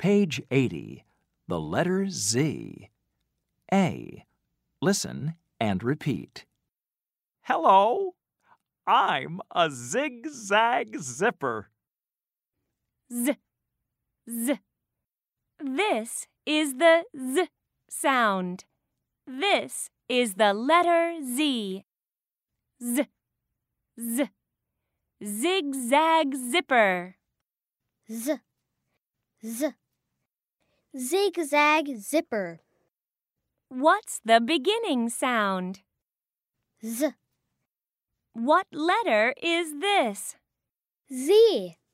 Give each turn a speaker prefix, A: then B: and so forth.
A: Page 80. The letter Z. A. Listen and repeat.
B: Hello, I'm a zigzag zipper.
C: Z, z. This is the Z sound. This is the letter Z. Z, z. Zigzag zipper.
D: Z, z. Zigzag zipper.
C: What's the beginning sound?
D: Z,
C: What letter is this?
D: Z.